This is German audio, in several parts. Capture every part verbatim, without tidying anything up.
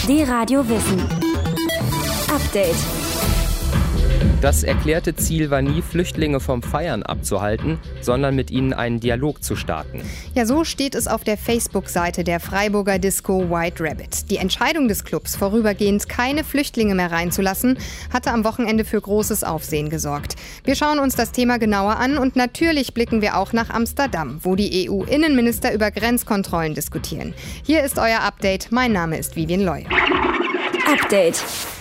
D-Radio Wissen. Update. Das erklärte Ziel war nie, Flüchtlinge vom Feiern abzuhalten, sondern mit ihnen einen Dialog zu starten. Ja, so steht es auf der Facebook-Seite der Freiburger Disco White Rabbit. Die Entscheidung des Clubs, vorübergehend keine Flüchtlinge mehr reinzulassen, hatte am Wochenende für großes Aufsehen gesorgt. Wir schauen uns das Thema genauer an und natürlich blicken wir auch nach Amsterdam, wo die E U-Innenminister über Grenzkontrollen diskutieren. Hier ist euer Update. Mein Name ist Vivian Loy. Update.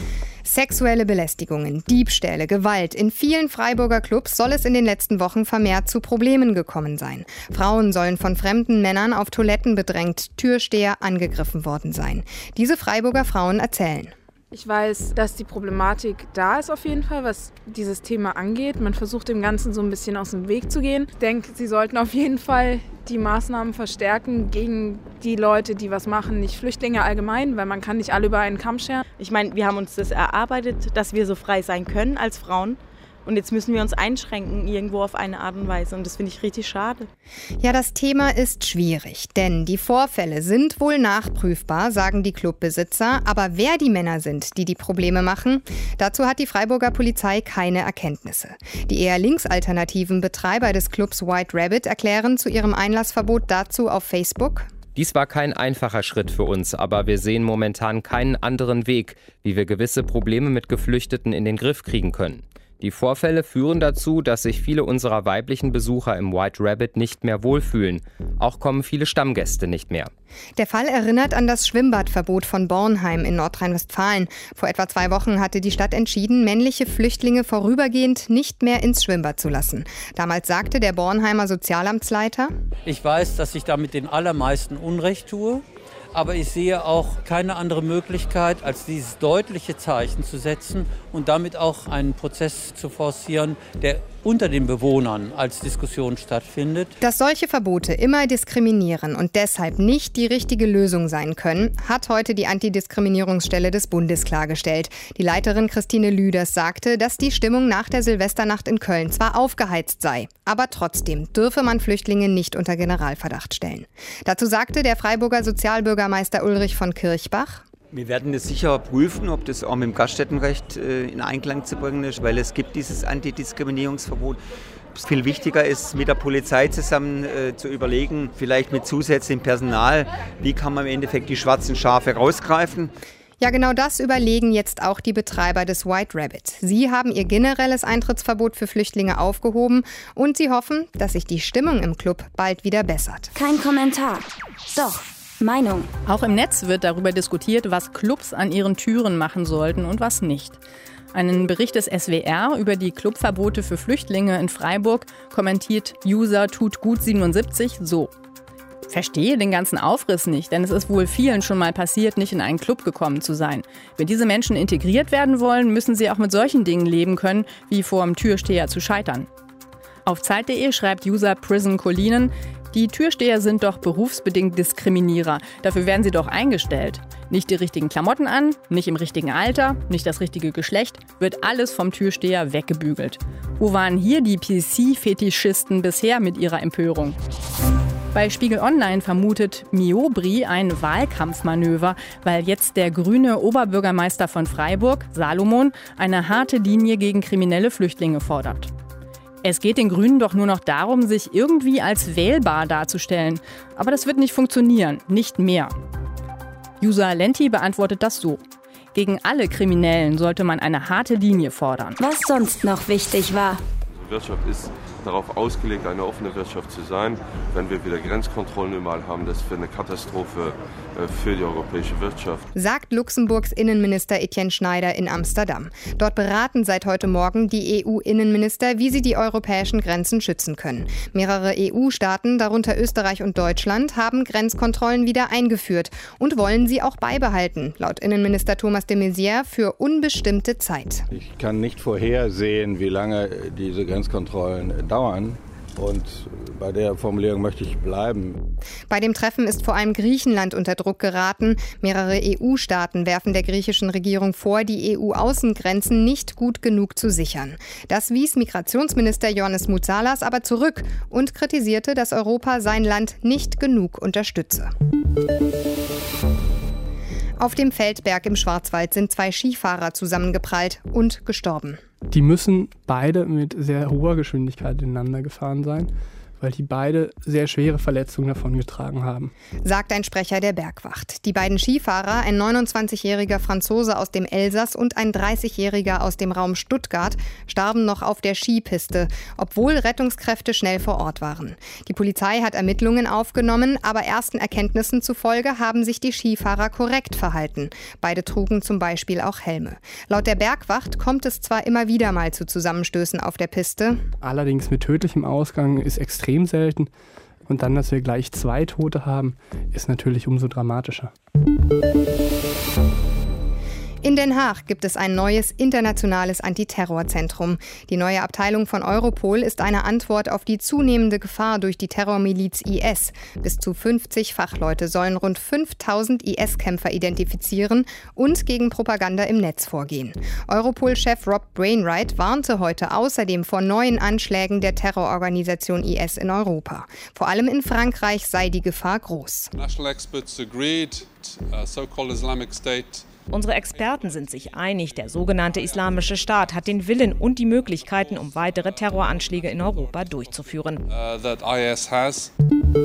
Sexuelle Belästigungen, Diebstähle, Gewalt. In vielen Freiburger Clubs soll es in den letzten Wochen vermehrt zu Problemen gekommen sein. Frauen sollen von fremden Männern auf Toiletten bedrängt, Türsteher angegriffen worden sein. Diese Freiburger Frauen erzählen. Ich weiß, dass die Problematik da ist auf jeden Fall, was dieses Thema angeht. Man versucht dem Ganzen so ein bisschen aus dem Weg zu gehen. Ich denke, sie sollten auf jeden Fall die Maßnahmen verstärken gegen die Leute, die was machen, nicht Flüchtlinge allgemein, weil man kann nicht alle über einen Kamm scheren. Ich meine, wir haben uns das erarbeitet, dass wir so frei sein können als Frauen. Und jetzt müssen wir uns einschränken irgendwo auf eine Art und Weise. Und das finde ich richtig schade. Ja, das Thema ist schwierig, denn die Vorfälle sind wohl nachprüfbar, sagen die Clubbesitzer. Aber wer die Männer sind, die die Probleme machen, dazu hat die Freiburger Polizei keine Erkenntnisse. Die eher linksalternativen Betreiber des Clubs White Rabbit erklären zu ihrem Einlassverbot dazu auf Facebook: Dies war kein einfacher Schritt für uns, aber wir sehen momentan keinen anderen Weg, wie wir gewisse Probleme mit Geflüchteten in den Griff kriegen können. Die Vorfälle führen dazu, dass sich viele unserer weiblichen Besucher im White Rabbit nicht mehr wohlfühlen. Auch kommen viele Stammgäste nicht mehr. Der Fall erinnert an das Schwimmbadverbot von Bornheim in Nordrhein-Westfalen. Vor etwa zwei Wochen hatte die Stadt entschieden, männliche Flüchtlinge vorübergehend nicht mehr ins Schwimmbad zu lassen. Damals sagte der Bornheimer Sozialamtsleiter: Ich weiß, dass ich damit den allermeisten Unrecht tue. Aber ich sehe auch keine andere Möglichkeit, als dieses deutliche Zeichen zu setzen und damit auch einen Prozess zu forcieren, der unter den Bewohnern als Diskussion stattfindet. Dass solche Verbote immer diskriminieren und deshalb nicht die richtige Lösung sein können, hat heute die Antidiskriminierungsstelle des Bundes klargestellt. Die Leiterin Christine Lüders sagte, dass die Stimmung nach der Silvesternacht in Köln zwar aufgeheizt sei, aber trotzdem dürfe man Flüchtlinge nicht unter Generalverdacht stellen. Dazu sagte der Freiburger Sozialbürgermeister Ulrich von Kirchbach: Wir werden es sicher prüfen, ob das auch mit dem Gaststättenrecht äh, in Einklang zu bringen ist, weil es gibt dieses Antidiskriminierungsverbot. Viel wichtiger ist, mit der Polizei zusammen äh, zu überlegen, vielleicht mit zusätzlichem Personal, wie kann man im Endeffekt die schwarzen Schafe rausgreifen. Ja, genau das überlegen jetzt auch die Betreiber des White Rabbit. Sie haben ihr generelles Eintrittsverbot für Flüchtlinge aufgehoben und sie hoffen, dass sich die Stimmung im Club bald wieder bessert. Kein Kommentar. Doch. Meinung. Auch im Netz wird darüber diskutiert, was Clubs an ihren Türen machen sollten und was nicht. Einen Bericht des S W R über die Clubverbote für Flüchtlinge in Freiburg kommentiert User Tut Gut siebenundsiebzig so: Verstehe den ganzen Aufriss nicht, denn es ist wohl vielen schon mal passiert, nicht in einen Club gekommen zu sein. Wenn diese Menschen integriert werden wollen, müssen sie auch mit solchen Dingen leben können, wie vor dem Türsteher zu scheitern. Auf Zeit punkt de schreibt User Prison Colinen: Die Türsteher sind doch berufsbedingt Diskriminierer. Dafür werden sie doch eingestellt. Nicht die richtigen Klamotten an, nicht im richtigen Alter, nicht das richtige Geschlecht, wird alles vom Türsteher weggebügelt. Wo waren hier die P C-Fetischisten bisher mit ihrer Empörung? Bei Spiegel Online vermutet Miobri ein Wahlkampfmanöver, weil jetzt der grüne Oberbürgermeister von Freiburg, Salomon, eine harte Linie gegen kriminelle Flüchtlinge fordert. Es geht den Grünen doch nur noch darum, sich irgendwie als wählbar darzustellen. Aber das wird nicht funktionieren, nicht mehr. User Lenti beantwortet das so: Gegen alle Kriminellen sollte man eine harte Linie fordern. Was sonst noch wichtig war. Unsere Wirtschaft ist darauf ausgelegt, eine offene Wirtschaft zu sein. Wenn wir wieder Grenzkontrollen überall haben, das wäre eine Katastrophe für die europäische Wirtschaft. Sagt Luxemburgs Innenminister Etienne Schneider in Amsterdam. Dort beraten seit heute Morgen die E U-Innenminister, wie sie die europäischen Grenzen schützen können. Mehrere E U-Staaten, darunter Österreich und Deutschland, haben Grenzkontrollen wieder eingeführt und wollen sie auch beibehalten, laut Innenminister Thomas de Maizière für unbestimmte Zeit. Ich kann nicht vorhersehen, wie lange diese Grenzkontrollen dauern. Und bei der Formulierung möchte ich bleiben. Bei dem Treffen ist vor allem Griechenland unter Druck geraten. Mehrere E U-Staaten werfen der griechischen Regierung vor, die E U-Außengrenzen nicht gut genug zu sichern. Das wies Migrationsminister Ioannis Moutsalas aber zurück und kritisierte, dass Europa sein Land nicht genug unterstütze. Auf dem Feldberg im Schwarzwald sind zwei Skifahrer zusammengeprallt und gestorben. Die müssen beide mit sehr hoher Geschwindigkeit ineinander gefahren sein, weil die beide sehr schwere Verletzungen davongetragen haben. Sagt ein Sprecher der Bergwacht. Die beiden Skifahrer, ein neunundzwanzigjähriger Franzose aus dem Elsass und ein dreißigjähriger aus dem Raum Stuttgart, starben noch auf der Skipiste, obwohl Rettungskräfte schnell vor Ort waren. Die Polizei hat Ermittlungen aufgenommen, aber ersten Erkenntnissen zufolge haben sich die Skifahrer korrekt verhalten. Beide trugen zum Beispiel auch Helme. Laut der Bergwacht kommt es zwar immer wieder mal zu Zusammenstößen auf der Piste. Allerdings mit tödlichem Ausgang ist extrem selten. Und dann, dass wir gleich zwei Tote haben, ist natürlich umso dramatischer. In Den Haag gibt es ein neues internationales Antiterrorzentrum. Die neue Abteilung von Europol ist eine Antwort auf die zunehmende Gefahr durch die Terrormiliz I S. Bis zu fünfzig Fachleute sollen rund fünftausend I S-Kämpfer identifizieren und gegen Propaganda im Netz vorgehen. Europol-Chef Rob Brainwright warnte heute außerdem vor neuen Anschlägen der Terrororganisation I S in Europa. Vor allem in Frankreich sei die Gefahr groß. National experts agreed, uh, so-called Islamic State. Unsere Experten sind sich einig, der sogenannte Islamische Staat hat den Willen und die Möglichkeiten, um weitere Terroranschläge in Europa durchzuführen. Uh, that I S has.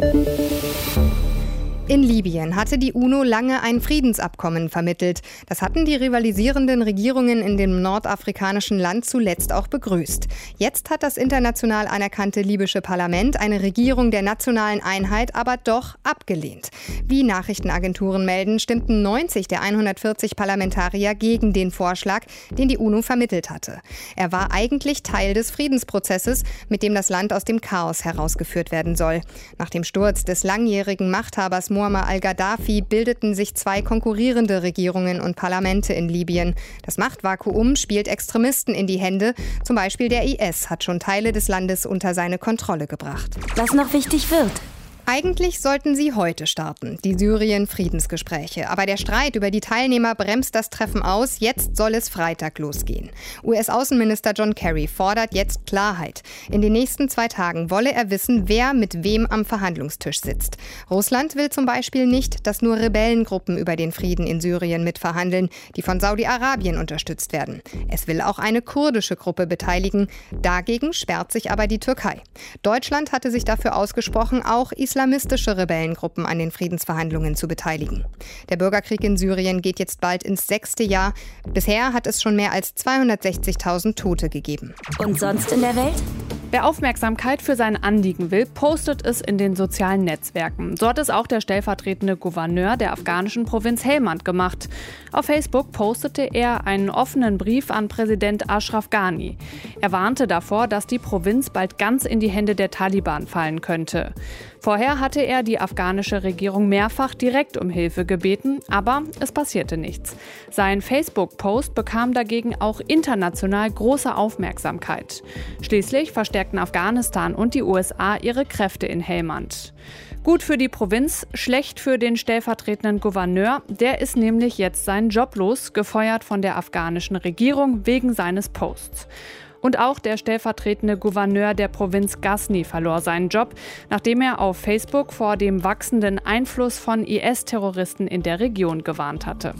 In Libyen hatte die UNO lange ein Friedensabkommen vermittelt. Das hatten die rivalisierenden Regierungen in dem nordafrikanischen Land zuletzt auch begrüßt. Jetzt hat das international anerkannte libysche Parlament eine Regierung der nationalen Einheit aber doch abgelehnt. Wie Nachrichtenagenturen melden, stimmten neunzig der hundertvierzig Parlamentarier gegen den Vorschlag, den die UNO vermittelt hatte. Er war eigentlich Teil des Friedensprozesses, mit dem das Land aus dem Chaos herausgeführt werden soll. Nach dem Sturz des langjährigen Machthabers Muammar al-Gaddafi bildeten sich zwei konkurrierende Regierungen und Parlamente in Libyen. Das Machtvakuum spielt Extremisten in die Hände. Zum Beispiel der I S hat schon Teile des Landes unter seine Kontrolle gebracht. Was noch wichtig wird. Eigentlich sollten sie heute starten, die Syrien-Friedensgespräche. Aber der Streit über die Teilnehmer bremst das Treffen aus. Jetzt soll es Freitag losgehen. U S-Außenminister John Kerry fordert jetzt Klarheit. In den nächsten zwei Tagen wolle er wissen, wer mit wem am Verhandlungstisch sitzt. Russland will zum Beispiel nicht, dass nur Rebellengruppen über den Frieden in Syrien mitverhandeln, die von Saudi-Arabien unterstützt werden. Es will auch eine kurdische Gruppe beteiligen. Dagegen sperrt sich aber die Türkei. Deutschland hatte sich dafür ausgesprochen, auch Islam islamistische Rebellengruppen an den Friedensverhandlungen zu beteiligen. Der Bürgerkrieg in Syrien geht jetzt bald ins sechste Jahr. Bisher hat es schon mehr als zweihundertsechzigtausend Tote gegeben. Und sonst in der Welt? Wer Aufmerksamkeit für sein Anliegen will, postet es in den sozialen Netzwerken. So hat es auch der stellvertretende Gouverneur der afghanischen Provinz Helmand gemacht. Auf Facebook postete er einen offenen Brief an Präsident Ashraf Ghani. Er warnte davor, dass die Provinz bald ganz in die Hände der Taliban fallen könnte. Vorher hatte er die afghanische Regierung mehrfach direkt um Hilfe gebeten, aber es passierte nichts. Sein Facebook-Post bekam dagegen auch international große Aufmerksamkeit. Schließlich verstärkten Afghanistan und die U S A ihre Kräfte in Helmand. Gut für die Provinz, schlecht für den stellvertretenden Gouverneur. Der ist nämlich jetzt seinen Job los, gefeuert von der afghanischen Regierung wegen seines Posts. Und auch der stellvertretende Gouverneur der Provinz Ghazni verlor seinen Job, nachdem er auf Facebook vor dem wachsenden Einfluss von I S-Terroristen in der Region gewarnt hatte.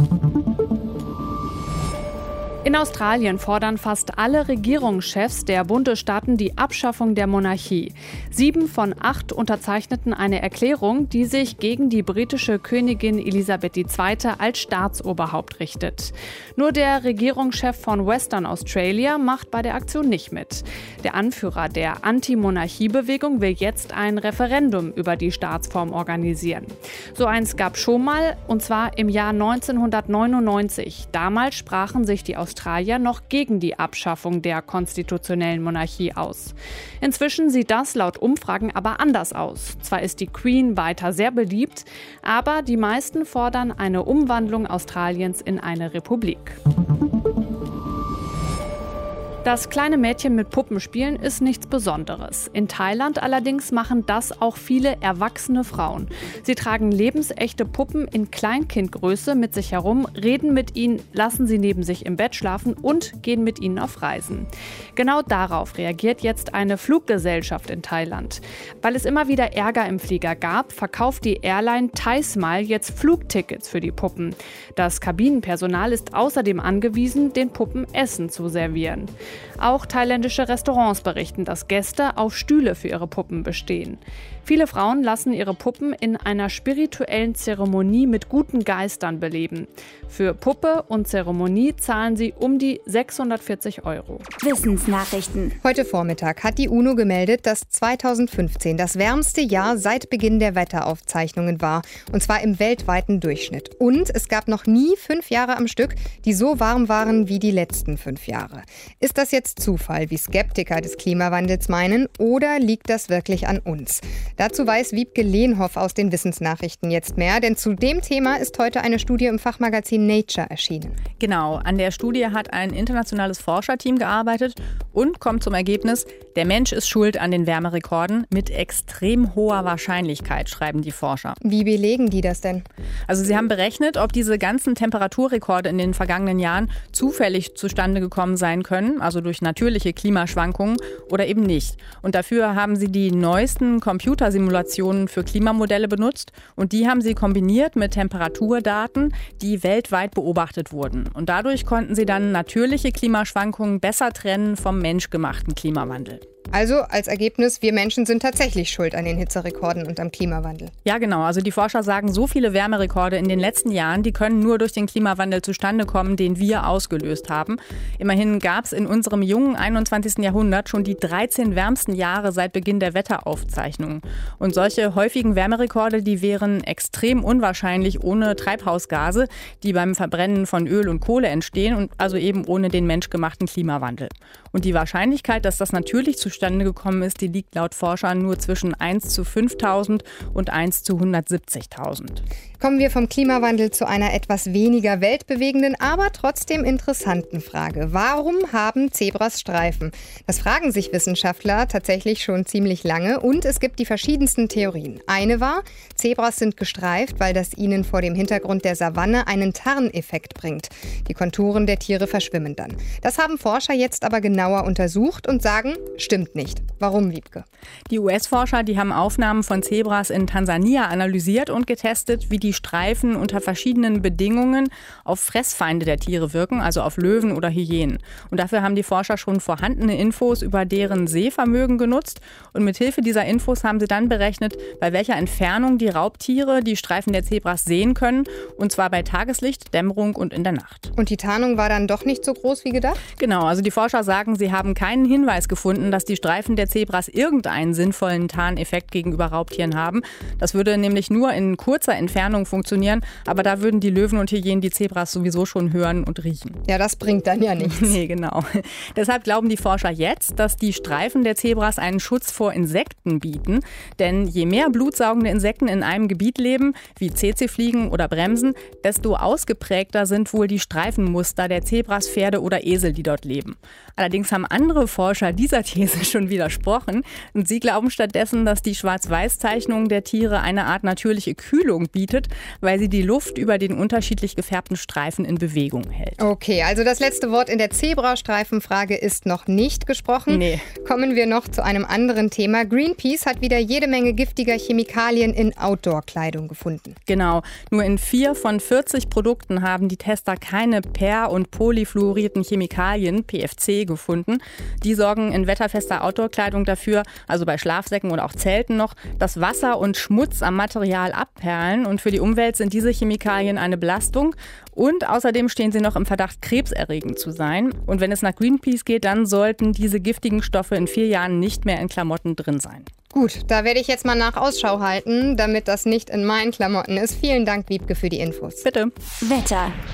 In Australien fordern fast alle Regierungschefs der Bundesstaaten die Abschaffung der Monarchie. Sieben von acht unterzeichneten eine Erklärung, die sich gegen die britische Königin Elisabeth die Zweite als Staatsoberhaupt richtet. Nur der Regierungschef von Western Australia macht bei der Aktion nicht mit. Der Anführer der Anti-Monarchie-Bewegung will jetzt ein Referendum über die Staatsform organisieren. So eins gab schon mal, und zwar im Jahr neunzehnhundertneunundneunzig. Damals sprachen sich die Australier noch gegen die Abschaffung der konstitutionellen Monarchie aus. Inzwischen sieht das laut Umfragen aber anders aus. Zwar ist die Queen weiter sehr beliebt, aber die meisten fordern eine Umwandlung Australiens in eine Republik. Das kleine Mädchen mit Puppen spielen ist nichts Besonderes. In Thailand allerdings machen das auch viele erwachsene Frauen. Sie tragen lebensechte Puppen in Kleinkindgröße mit sich herum, reden mit ihnen, lassen sie neben sich im Bett schlafen und gehen mit ihnen auf Reisen. Genau darauf reagiert jetzt eine Fluggesellschaft in Thailand. Weil es immer wieder Ärger im Flieger gab, verkauft die Airline Thai Smile jetzt Flugtickets für die Puppen. Das Kabinenpersonal ist außerdem angewiesen, den Puppen Essen zu servieren. Auch thailändische Restaurants berichten, dass Gäste auf Stühle für ihre Puppen bestehen. Viele Frauen lassen ihre Puppen in einer spirituellen Zeremonie mit guten Geistern beleben. Für Puppe und Zeremonie zahlen sie um die sechshundertvierzig Euro. Wissensnachrichten. Heute Vormittag hat die UNO gemeldet, dass zweitausendfünfzehn das wärmste Jahr seit Beginn der Wetteraufzeichnungen war. Und zwar im weltweiten Durchschnitt. Und es gab noch nie fünf Jahre am Stück, die so warm waren wie die letzten fünf Jahre. Ist das jetzt Zufall, wie Skeptiker des Klimawandels meinen, oder liegt das wirklich an uns? Dazu weiß Wiebke Lehnhoff aus den Wissensnachrichten jetzt mehr, denn zu dem Thema ist heute eine Studie im Fachmagazin Nature erschienen. Genau, an der Studie hat ein internationales Forscherteam gearbeitet und kommt zum Ergebnis, der Mensch ist schuld an den Wärmerekorden mit extrem hoher Wahrscheinlichkeit, schreiben die Forscher. Wie belegen die das denn? Also sie haben berechnet, ob diese ganzen Temperaturrekorde in den vergangenen Jahren zufällig zustande gekommen sein können, also durch natürliche Klimaschwankungen oder eben nicht. Und dafür haben sie die neuesten Computersimulationen für Klimamodelle benutzt und die haben sie kombiniert mit Temperaturdaten, die weltweit beobachtet wurden. Und dadurch konnten sie dann natürliche Klimaschwankungen besser trennen vom menschgemachten Klimawandel. Also als Ergebnis, wir Menschen sind tatsächlich schuld an den Hitzerekorden und am Klimawandel. Ja, genau. Also die Forscher sagen, so viele Wärmerekorde in den letzten Jahren, die können nur durch den Klimawandel zustande kommen, den wir ausgelöst haben. Immerhin gab es in unserem jungen einundzwanzigsten Jahrhundert schon die dreizehn wärmsten Jahre seit Beginn der Wetteraufzeichnungen. Und solche häufigen Wärmerekorde, die wären extrem unwahrscheinlich ohne Treibhausgase, die beim Verbrennen von Öl und Kohle entstehen und also eben ohne den menschgemachten Klimawandel. Und die Wahrscheinlichkeit, dass das natürlich zustande gekommen ist, die liegt laut Forschern nur zwischen eins zu fünftausend und eins zu hundertsiebzigtausend. Kommen wir vom Klimawandel zu einer etwas weniger weltbewegenden, aber trotzdem interessanten Frage. Warum haben Zebras Streifen? Das fragen sich Wissenschaftler tatsächlich schon ziemlich lange und es gibt die verschiedensten Theorien. Eine war, Zebras sind gestreift, weil das ihnen vor dem Hintergrund der Savanne einen Tarneffekt bringt. Die Konturen der Tiere verschwimmen dann. Das haben Forscher jetzt aber genauer untersucht und sagen, stimmt nicht. Warum, Wiebke? Die U S-Forscher, die haben Aufnahmen von Zebras in Tansania analysiert und getestet, wie die Streifen unter verschiedenen Bedingungen auf Fressfeinde der Tiere wirken, also auf Löwen oder Hyänen. Und dafür haben die Forscher schon vorhandene Infos über deren Sehvermögen genutzt. Und mit Hilfe dieser Infos haben sie dann berechnet, bei welcher Entfernung die Raubtiere die Streifen der Zebras sehen können. Und zwar bei Tageslicht, Dämmerung und in der Nacht. Und die Tarnung war dann doch nicht so groß wie gedacht? Genau, also die Forscher sagen, sie haben keinen Hinweis gefunden, dass die Streifen der Zebras irgendeinen sinnvollen Tarneffekt gegenüber Raubtieren haben. Das würde nämlich nur in kurzer Entfernung funktionieren, aber da würden die Löwen und Hyänen die Zebras sowieso schon hören und riechen. Ja, das bringt dann ja nichts. Nee, genau. Deshalb glauben die Forscher jetzt, dass die Streifen der Zebras einen Schutz vor Insekten bieten. Denn je mehr blutsaugende Insekten in einem Gebiet leben, wie Tsetse-Fliegen oder Bremsen, desto ausgeprägter sind wohl die Streifenmuster der Zebras, Pferde oder Esel, die dort leben. Allerdings haben andere Forscher dieser These schon widersprochen. Und sie glauben stattdessen, dass die Schwarz-Weiß-Zeichnung der Tiere eine Art natürliche Kühlung bietet, weil sie die Luft über den unterschiedlich gefärbten Streifen in Bewegung hält. Okay, also das letzte Wort in der Zebrastreifenfrage ist noch nicht gesprochen. Nee. Kommen wir noch zu einem anderen Thema. Greenpeace hat wieder jede Menge giftiger Chemikalien in Outdoor-Kleidung gefunden. Genau, nur in vier von vierzig Produkten haben die Tester keine per- und polyfluorierten Chemikalien, P F C, gefunden. Die sorgen in wetterfester Outdoor-Kleidung dafür, also bei Schlafsäcken oder auch Zelten noch, dass Wasser und Schmutz am Material abperlen und für die Umwelt sind diese Chemikalien eine Belastung und außerdem stehen sie noch im Verdacht, krebserregend zu sein. Und wenn es nach Greenpeace geht, dann sollten diese giftigen Stoffe in vier Jahren nicht mehr in Klamotten drin sein. Gut, da werde ich jetzt mal nach Ausschau halten, damit das nicht in meinen Klamotten ist. Vielen Dank, Wiebke, für die Infos. Bitte. Wetter.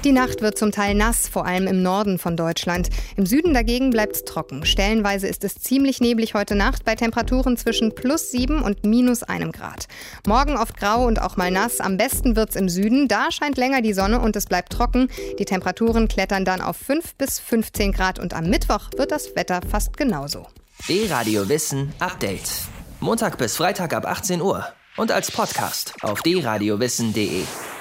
Die Nacht wird zum Teil nass, vor allem im Norden von Deutschland. Im Süden dagegen bleibt es trocken. Stellenweise ist es ziemlich neblig heute Nacht bei Temperaturen zwischen plus sieben und minus einem Grad. Morgen oft grau und auch mal nass. Am besten wird's im Süden. Da scheint länger die Sonne und es bleibt trocken. Die Temperaturen klettern dann auf fünf bis fünfzehn Grad und am Mittwoch wird das Wetter fast genauso. D-Radio Wissen Update. Montag bis Freitag ab achtzehn Uhr und als Podcast auf d radio wissen punkt de.